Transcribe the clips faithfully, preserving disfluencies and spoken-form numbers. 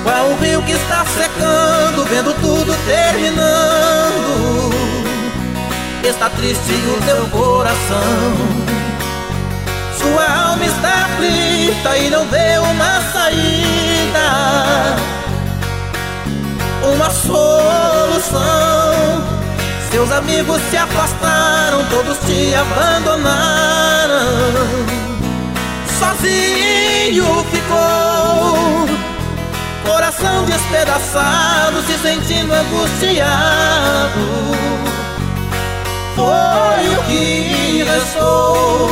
Qual um rio que está secando, vendo tudo terminando. Está triste o teu coração, sua alma está aflita e não vê uma saída, uma solução. Seus amigos se afastaram, todos te abandonaram. Sozinho ficou, coração despedaçado, se sentindo angustiado. Foi o que restou.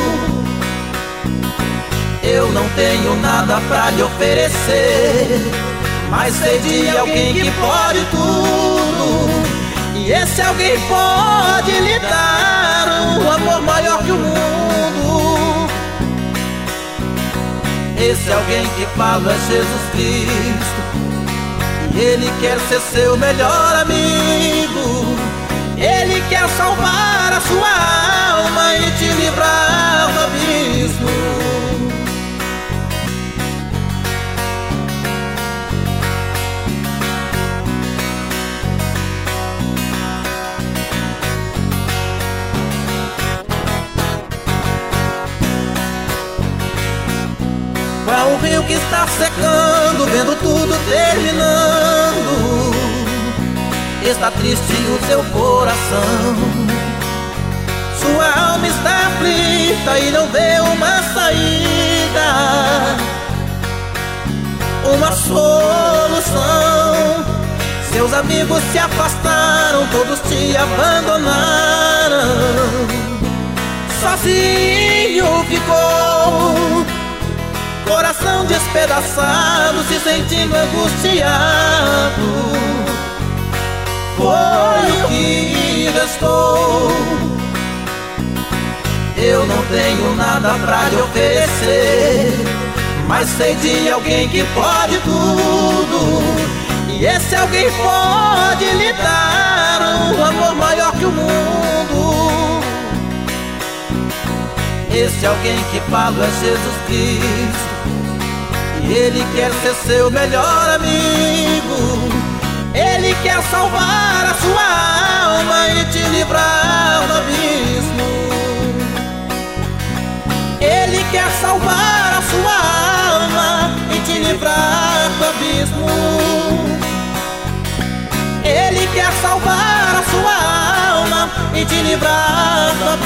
Eu não tenho nada pra lhe oferecer, mas sei de alguém que pode tudo. E esse alguém pode lhe dar um amor maior que o mundo. Esse alguém que falo é Jesus Cristo, e Ele quer ser seu melhor amigo. Ele quer salvar a sua alma e te livrar do abismo. Qual um rio que está secando, vendo tudo terminando. Está triste o seu coração, sua alma está aflita e não vê uma saída, uma solução. Seus amigos se afastaram, todos te abandonaram. Sozinho ficou, coração despedaçado, se sentindo angustiado. Foi o que restou. Eu não tenho nada pra lhe oferecer, mas sei de alguém que pode tudo. E esse alguém pode lhe dar um amor maior que o mundo. Esse alguém que falo é Jesus Cristo, e Ele quer ser seu melhor amigo. Ele quer salvar a sua alma e te livrar do abismo. Ele quer salvar a sua alma e te livrar do abismo. Ele quer salvar a sua alma e te livrar do abismo.